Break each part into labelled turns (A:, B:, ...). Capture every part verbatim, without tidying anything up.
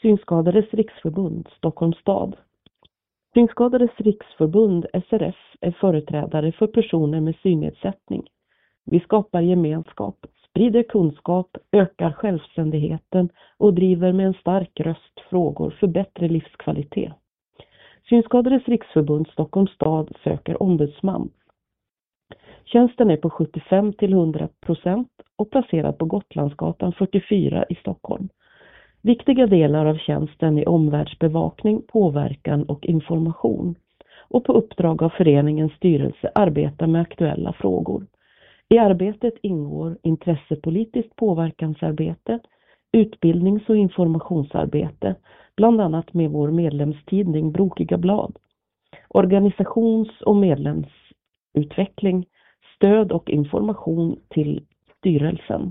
A: Synskadades riksförbund, Stockholms stad. Synskadades riksförbund, S R F, är företrädare för personer med synnedsättning. Vi skapar gemenskap, sprider kunskap, ökar självständigheten och driver med en stark röst frågor för bättre livskvalitet. Synskadades riksförbund, Stockholms stad, söker ombudsman. Tjänsten är på sjuttiofem till hundra procent och placerad på Gotlandsgatan fyrtiofyra i Stockholm. Viktiga delar av tjänsten är omvärldsbevakning, påverkan och information. Och på uppdrag av föreningens styrelse arbetar med aktuella frågor. I arbetet ingår intressepolitiskt påverkansarbete, utbildnings- och informationsarbete, bland annat med vår medlemstidning Brokiga blad, organisations- och medlemsutveckling, stöd och information till styrelsen.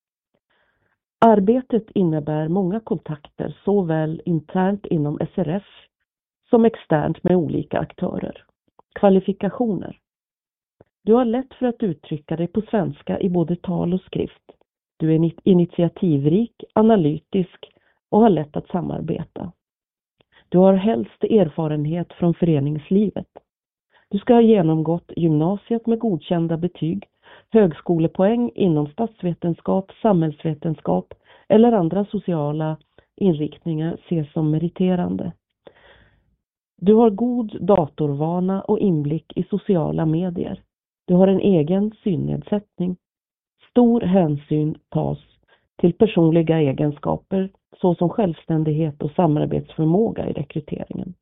A: Arbetet innebär många kontakter såväl internt inom S R F som externt med olika aktörer. Kvalifikationer. Du har lätt för att uttrycka dig på svenska i både tal och skrift. Du är initiativrik, analytisk och har lätt att samarbeta. Du har helst erfarenhet från föreningslivet. Du ska ha genomgått gymnasiet med godkända betyg, högskolepoäng inom statsvetenskap, samhällsvetenskap eller andra sociala inriktningar ses som meriterande. Du har god datorvana och inblick i sociala medier. Du har en egen synnedsättning. Stor hänsyn tas till personliga egenskaper såsom självständighet och samarbetsförmåga i rekryteringen.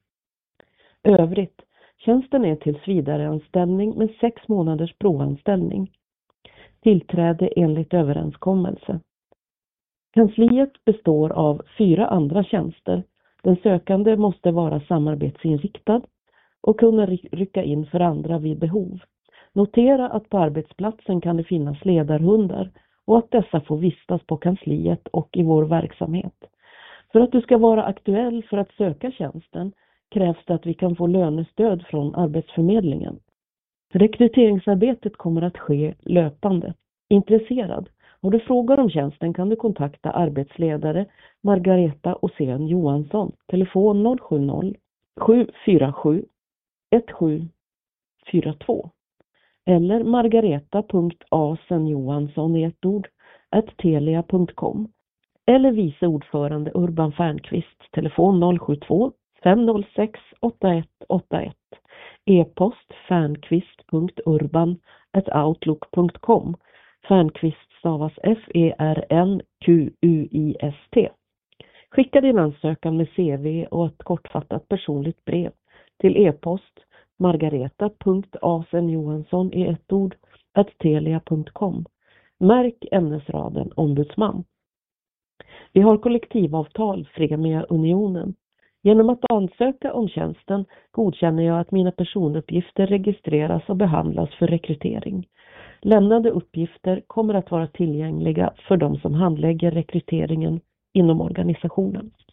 A: Övrigt, tjänsten är tills vidare anställning med sex månaders provanställning. Tillträde enligt överenskommelse. Kansliet består av fyra andra tjänster. Den sökande måste vara samarbetsinriktad och kunna rycka in för andra vid behov. Notera att på arbetsplatsen kan det finnas ledarhundar och att dessa får vistas på kansliet och i vår verksamhet. För att du ska vara aktuell för att söka tjänsten krävs det att vi kan få lönestöd från Arbetsförmedlingen. Rekryteringsarbetet kommer att ske löpande. Intresserad? Har du frågor om tjänsten kan du kontakta arbetsledare Margareta Åsén Johansson. Telefon noll sju noll sju fyra sju ett sju fyra två eller margareta punkt asenjohansson i ett ord at telia punkt com eller vice ordförande Urban Fernqvist. Telefon noll sju två fem noll sex åtta ett åtta ett. E-post fernqvist punkt urban at outlook punkt com. Fernqvist stavas F E R N Q U I S T. Skicka din ansökan med C V och ett kortfattat personligt brev till e-post margareta punkt asenjohansson i ett ord at telia punkt com. Märk ämnesraden ombudsman. Vi har kollektivavtal Fremia Unionen. Genom att ansöka om tjänsten godkänner jag att mina personuppgifter registreras och behandlas för rekrytering. Lämnade uppgifter kommer att vara tillgängliga för de som handlägger rekryteringen inom organisationen.